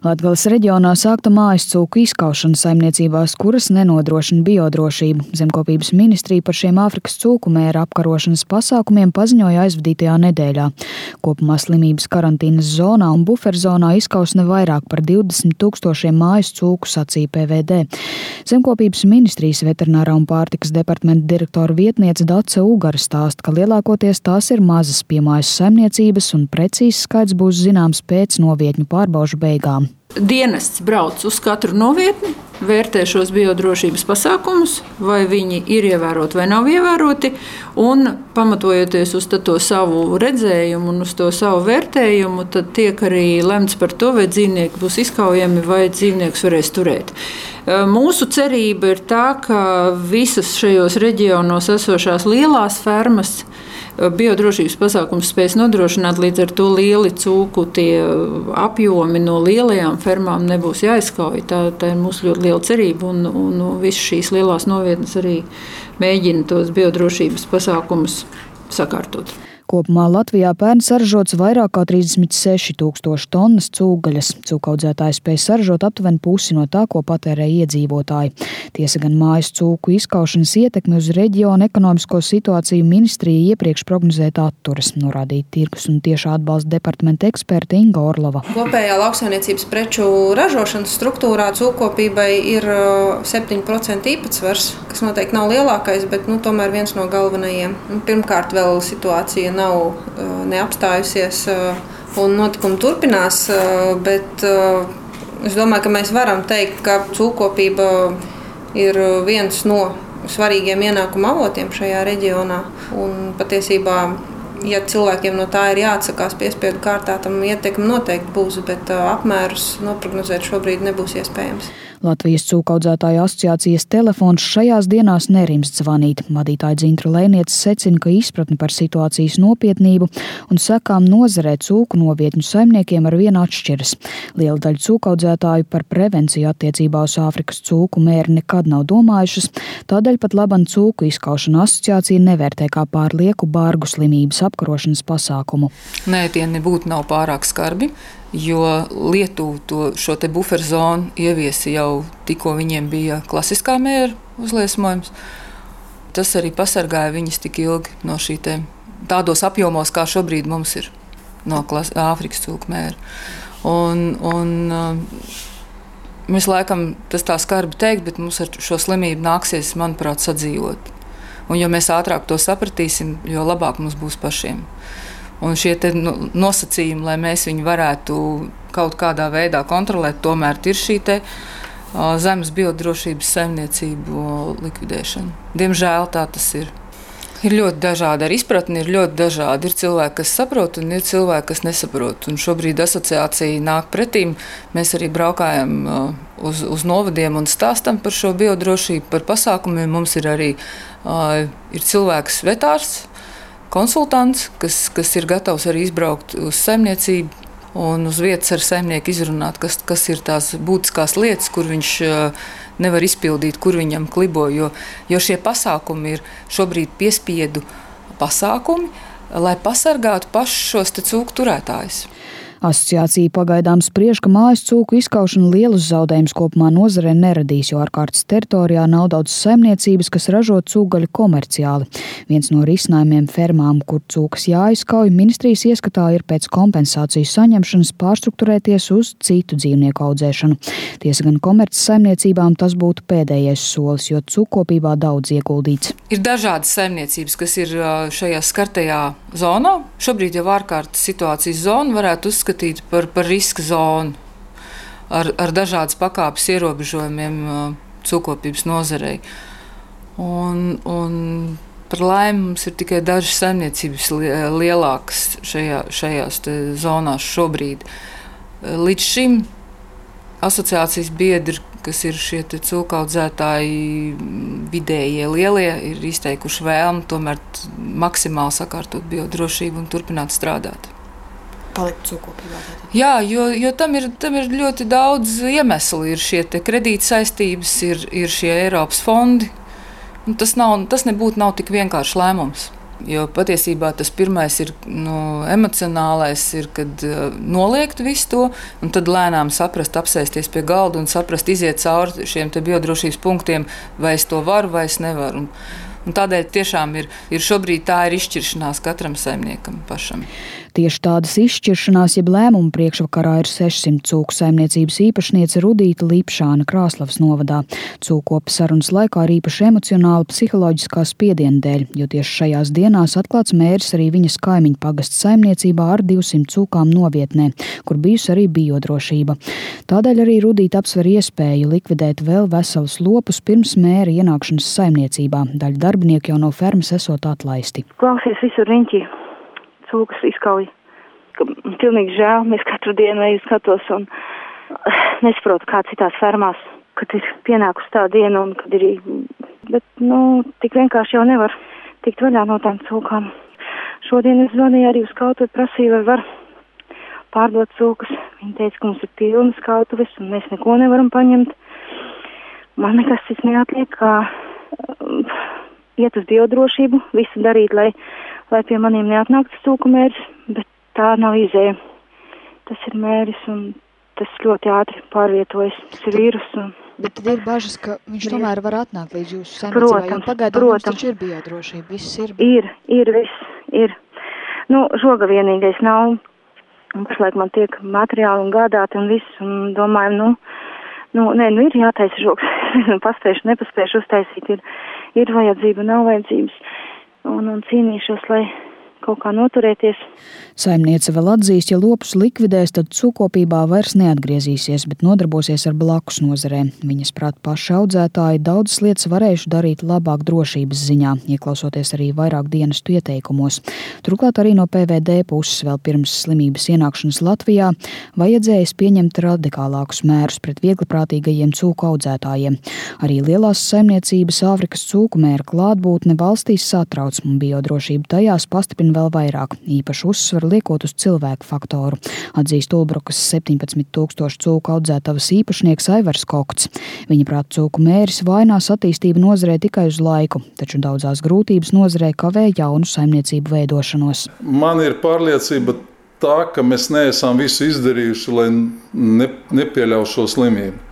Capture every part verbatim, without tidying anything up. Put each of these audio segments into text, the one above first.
Latgales reģionā sākta mājas cūku izkaušana saimniecībās, kuras nenodrošina biodrošību. Zemkopības ministrija par šiem Āfrikas cūku mēra apkarošanas pasākumiem paziņoja aizvadītajā nedēļā. Kopumā slimības karantīnas zonā un buferzonā izkaus ne vairāk par divdesmit tūkstošiem mājas cūku, sacīja P V D. Zemkopības ministrijas veterinārā un pārtikas departamenta direktora vietniece Dace Ugara stāsta, ka lielākoties tās ir mazas piemājas saimniecības un precīzs skaits būs zināms pēc novietņu pārbaužu beigām. Dienests brauc uz katru novietni, vērtē šos biodrošības pasākumus, vai viņi ir ievēroti vai nav ievēroti, un pamatojoties uz to savu redzējumu un uz to savu vērtējumu, tad tiek arī lemts par to, vai dzīvnieki būs izkaujami vai dzīvniekus varēs turēt. Mūsu cerība ir tā, ka visas šajos reģionos esošās lielās fermas biodrošības pasākums spēs nodrošināt, līdz ar to lieli cūku tie apjomi no lielajām fermām nebūs jāizkauj. Tā, tā ir mūsu ļoti liela cerība, un, un visas šīs lielās novietnes arī mēģina tos biodrošības pasākumus sakārtot. Kopumā Latvijā pērn saražots vairāk kā trīsdesmit seši tūkstoši tonnas cūgaļas. Cūkaudzētāji spēj saražot aptuveni pusi no tā, ko patērē iedzīvotāji. Tiesa gan mājas cūku izkaušanas ietekmi uz reģionu ekonomisko situāciju ministrija iepriekš prognozēt atturas, norādīja tirgus un tiešā atbalsta departamenta eksperte Inga Orlova. Kopējā lauksaimniecības preču ražošanas struktūrā cūkopībai ir septiņi procenti īpatsvars, kas noteikti nav lielākais, bet nu, tomēr viens no galvenajiem. Pirmkārt, vēl situācija nav neapstājusies un notikumi turpinās, bet es domāju, ka mēs varam teikt, ka cūkopība ir viens no svarīgiem ienākuma avotiem šajā reģionā. Un patiesībā, ja cilvēkiem no tā ir jāatsakās piespiedu kārtā, tam ietekme noteikti būs, bet apmērus noprognozēt šobrīd nebūs iespējams. Latvijas cūkaudzētāju asociācijas telefons šajās dienās nerimst zvanīt. Vadītāja Dzintra Lēniece secina, ka izpratne par situācijas nopietnību un sekām nozarē cūku novietņu saimniekiem ar vienu atšķiras. Liela daļa cūkaudzētāju par prevenciju attiecībā uz Āfrikas cūku mēri nekad nav domājušas, tādēļ pat laban cūku izkaušana asociācija nevērtē kā pārlieku bargu slimības apkarošanas pasākumu. Nē, tie nebūtu nav pārāk skarbi. Jo Lietuva to, šo te buferzonu ieviesi jau tikko viņiem bija klasiskā mēra uzliesmojums. Tas arī pasargāja viņas tik ilgi no šī te tādos apjomos, kā šobrīd mums ir no klas, Āfrikas cūku mēra. Un, un mēs laikam tas tā skarbi teikt, bet mums ar šo slimību nāksies, manuprāt, sadzīvot. Un jo mēs ātrāk to sapratīsim, jo labāk mums būs pašiem. Un šie te nosacījumi, lai mēs viņu varētu kaut kādā veidā kontrolēt, tomēr ir šī te zemes biodrošības saimniecību likvidēšana. Diemžēl tā tas ir. Ir ļoti dažādi ar izpratni, ir ļoti dažādi. Ir cilvēki, kas saprot, un ir cilvēki, kas nesaprot. Un šobrīd asociācija nāk pretīm. Mēs arī braukājam uz, uz novadiem un stāstam par šo biodrošību, par pasākumiem. Mums ir arī uh, ir cilvēks vetārs, konsultants, kas, kas ir gatavs arī izbraukt uz saimniecību un uz vietas ar saimnieku izrunāt, kas, kas ir tās būtiskās lietas, kur viņš nevar izpildīt, kur viņam klibo, jo, jo šie pasākumi ir šobrīd piespiedu pasākumi, lai pasargātu pašus šos te cūku turētājus. Asociācija pagaidām spriež, ka mājas cūku izkaušana lielus zaudējumus kopumā nozarē neradīs, jo ārkārtas teritorijā nav daudz saimniecības, kas ražo cūgaļu komerciāli. Viens no risinājumiem fermām, kur cūkas jāizkauj, ministrijas ieskatā ir pēc kompensāciju saņemšanas pārstrukturēties uz citu dzīvnieku audzēšanu. Tiesa gan komerces saimniecībām tas būtu pēdējais solis, jo cūkopībā daudz ieguldīts. Ir dažādas saimniecības, kas ir šajā skartajā zonā. Šobrīd jau ārkārtas situācijas zonu varētu uzskatīt Par, par riska zonu ar, ar dažādas pakāpes ierobežojumiem cūkopības nozarei. Un, un par laimi mums ir tikai dažas saimniecības lielākas šajā, šajās zonās šobrīd. Līdz šim asociācijas biedri, kas ir šie cūkaudzētāji vidējie lielie, ir izteikuši vēlmi tomēr maksimāli sakārtot biodrošību un turpināt strādāt. Palikt cūkopībā? Jā, jo, jo tam, ir, tam ir ļoti daudz iemeslu. Ir šie kredītsaistības, ir, ir šie Eiropas fondi. Un tas, nav, tas nebūtu nav tik vienkāršs lēmums. Jo patiesībā tas pirmais ir nu, emocionālais, ir, kad uh, noliegt visu to, un tad lēnām saprast, apsēsties pie galda un saprast, iziet cauri šiem te biodrošības punktiem, vai es to varu, vai es nevaru. Un, un tādēļ tiešām ir, ir šobrīd tā ir izšķiršanās katram saimniekam pašam. Tieši tādas izšķiršanās, jeb lēmumu priekšvakarā ir sešsimt cūku saimniecības īpašniece Rudīta Lipšāna Krāslavas novadā. Cūkopa sarunas laikā ir īpaši emocionāla psiholoģiskā spiediena dēļ, jo tieši šajās dienās atklāts mēris arī viņas kaimiņu pagasta saimniecībā ar divsimt cūkām novietnē, kur bijusi arī biodrošība. Tādēļ arī Rudīta apsver iespēju likvidēt vēl veselus lopus pirms mēra ienākšanas saimniecībā. Daļa darbinieku jau no fermas esot atlaisti. Klausies visur riņķī. Cūkas izkauj, ka pilnīgi žēl, mēs katru dienu eju skatos un nesaprotu, kā citās fermās, kad ir pienākusi tā diena un kad ir, bet, nu, tik vienkārši jau nevar tikt vaļā no tām cūkām. Šodien es zvanīju arī uz kautuvi, prasīju, vai var pārdot cūkas. Viņi teica, ka mums ir pilnas kautuves un mēs neko nevaram paņemt. Man nekas cits neatliek, kā iet uz biodrošību, visu darīt, lai lai pie maniem neatnāktu cūku mēris, bet tā nav izēja. Tas ir mēris un tas ļoti ātri pārvietojas. Tas ir vīrus. Un... Bet tad ir bažas, ka viņš tomēr var atnākt līdz jūsu saimniecībai, jo pagaidām mums taču ir biodrošība. Viss ir. Ir, ir, viss, ir. Nu, žoga vienīgais nav. Un pašlaik man tiek materiāli un gādāti un viss. Un domājam, nu, nu, nē, nu ir jātaisa žogs. Paspēšu, nepaspēšu uztaisīt. Ir, ir vajadzība, nav vajadzības. Un, un cīnīšos, lai kaut kā noturēties. Saimniece vēl atzīst, ja lopus likvidēs, tad cūkopībā vairs neatgriezīsies, bet nodarbosies ar blakus nozarēm. Viņas prāt paši audzētāji daudzas lietas varējuši darīt labāk drošības ziņā, ieklausoties arī vairāk dienestu ieteikumos. Turklāt arī no P V D puses vēl pirms slimības ienākšanas Latvijā vajadzējis pieņemt radikālākus mērus pret viegliprātīgajiem cūku audzētājiem. Arī lielās saimniecības Āfrikas cūku mēra klātbūtne valstīs satrauc, un biodrošība tajās pastiprina vēl vairāk, īpaši uzsvaru liekot uz cilvēku faktoru, atzīst Ulbrukas septiņpadsmit tūkstošu cūku audzētavas īpašnieks Aivars Kokts. Viņa prāt cūku mēris vainās attīstību nozarē tikai uz laiku, taču daudzās grūtības nozarē kavē jaunu saimniecību veidošanos. Man ir pārliecība tā, ka mēs neesam visu izdarījuši, lai ne, nepieļautu šo slimību.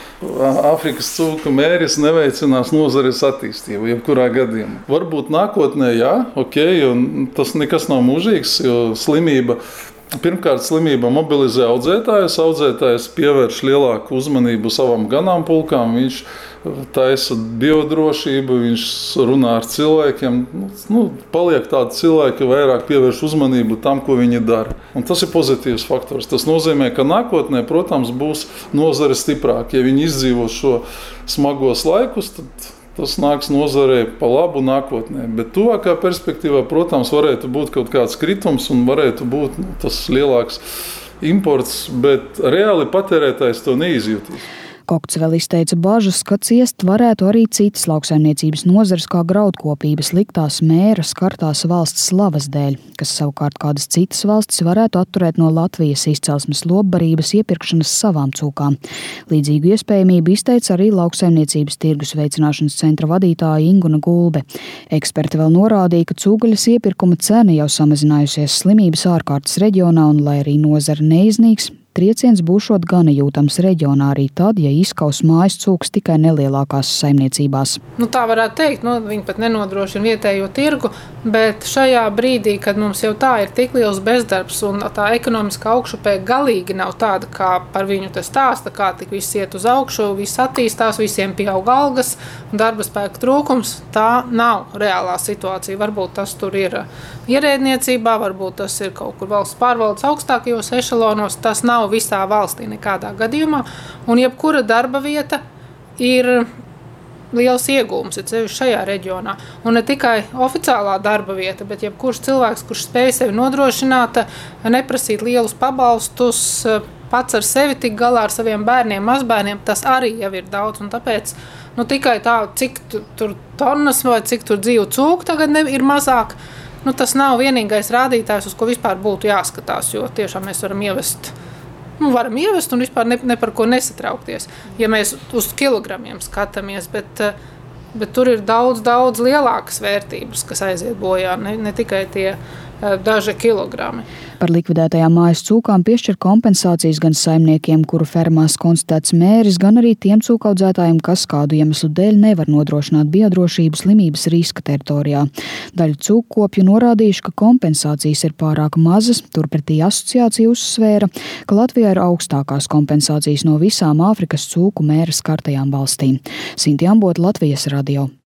Āfrikas cūku mēris neveicinās nozares attīstību, jebkurā gadījumā. Varbūt nākotnē, jā, ok, un tas nekas nav mūžīgs, jo slimība, pirmkārt slimība mobilizē audzētājus, audzētājs pievērš lielāku uzmanību savam ganāmpulkām, viņš taisa biodrošību, viņš runā ar cilvēkiem, nu, paliek tādi cilvēki, vairāk pievērš uzmanību tam, ko viņi dara. Un tas ir pozitīvs faktors. Tas nozīmē, ka nākotnē, protams, būs nozare stiprāk. Ja viņi izdzīvos šo smagos laikus, tad tas nāks nozarē pa labu nākotnē. Bet tuvākā perspektīvā, protams, varētu būt kaut kāds kritums un varētu būt nu, tas lielāks imports, bet reāli patērētājs to neizjutīs. Kokts vēl izteica bažas, ka ciest varētu arī citas lauksaimniecības nozares kā graudkopības liktās mēra skartās valsts slavas dēļ, kas savukārt kādas citas valstis varētu atturēt no Latvijas izcelsmes lopbarības iepirkšanas savām cūkām. Līdzīgu iespējamību izteica arī lauksaimniecības tirgus veicināšanas centra vadītāja Inguna Gulbe. Eksperti vēl norādīja, ka cūgaļas iepirkuma cena jau samazinājusies slimības ārkārtas reģionā un, lai arī nozara neiznīks, trieciens būšot gana jūtams reģionā arī tad, ja izkaus mājas cūkas tikai nelielākās saimniecībās. Nu, tā varētu teikt, nu, viņi pat nenodrošina vietējo tirgu, bet šajā brīdī, kad mums jau tā ir tik liels bezdarbs un tā ekonomiskā augšupē galīgi nav tāda, kā par viņu te stāsta, kā tik viss iet uz augšu, viss attīstās, visiem pieaug algas, darba spēka trūkums, tā nav reālā situācija. Varbūt tas tur ir ierēdniecībā, varbūt tas ir kaut kur valsts pārvaldes augstākajos ešalonos, tas nav visā valstī nekādā gadījumā, un jebkura darba vieta ir liels iegūms, ir sevišķi šajā reģionā. Un ne tikai oficiālā darba vieta, bet jebkurš cilvēks, kurš spēj sevi nodrošināt, neprasīt lielus pabalstus, pats ar sevi tik galā ar saviem bērniem, mazbērniem, tas arī jau ir daudz, un tāpēc nu, tikai tā, cik tur tonnas vai cik tur dzīvu cūku tagad ne, ir mazāk, nu, tas nav vienīgais rādītājs, uz ko vispār būtu jāskatās, jo tiešām mēs varam ievest Nu, varam ievest un vispār ne, ne par ko nesatraukties, ja mēs uz kilogramiem skatāmies, bet bet tur ir daudz, daudz lielākas vērtības, kas aiziet bojā, ne, ne tikai tie daži kilogrami. Par likvidētajām mājas cūkām piešķir kompensācijas gan saimniekiem, kuru fermās konstatēts mēris, gan arī tiem cūkaudzētājiem, kas kādu iemeslu dēļ nevar nodrošināt biodrošību slimības riska teritorijā. Daļa cūkkopju norādījuši, ka kompensācijas ir pārāk mazas, turpretī asociācija uzsvēra, ka Latvijā ir augstākās kompensācijas no visām Āfrikas cūku mēra skartajām valstīm. Sinti Ambota, Latvijas radio.